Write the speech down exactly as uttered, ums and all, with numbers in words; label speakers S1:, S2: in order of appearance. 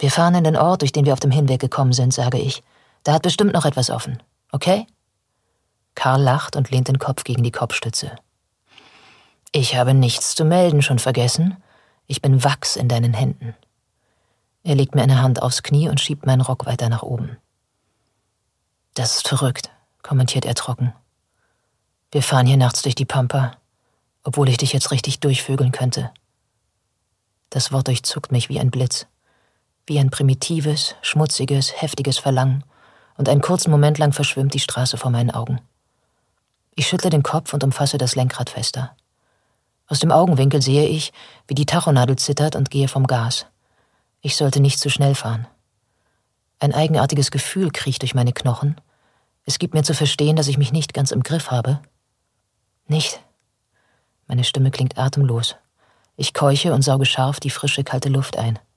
S1: Wir fahren in den Ort, durch den wir auf dem Hinweg gekommen sind, sage ich. Da hat bestimmt noch etwas offen, okay? Karl lacht und lehnt den Kopf gegen die Kopfstütze. Ich habe nichts zu melden, schon vergessen? Ich bin Wachs in deinen Händen. Er legt mir eine Hand aufs Knie und schiebt meinen Rock weiter nach oben. Das ist verrückt, kommentiert er trocken. Wir fahren hier nachts durch die Pampa, obwohl ich dich jetzt richtig durchvögeln könnte. Das Wort durchzuckt mich wie ein Blitz, wie ein primitives, schmutziges, heftiges Verlangen, und einen kurzen Moment lang verschwimmt die Straße vor meinen Augen. Ich schüttle den Kopf und umfasse das Lenkrad fester. Aus dem Augenwinkel sehe ich, wie die Tachonadel zittert, und gehe vom Gas. Ich sollte nicht zu schnell fahren. Ein eigenartiges Gefühl kriecht durch meine Knochen. Es gibt mir zu verstehen, dass ich mich nicht ganz im Griff habe. Nicht. Meine Stimme klingt atemlos. Ich keuche und sauge scharf die frische, kalte Luft ein.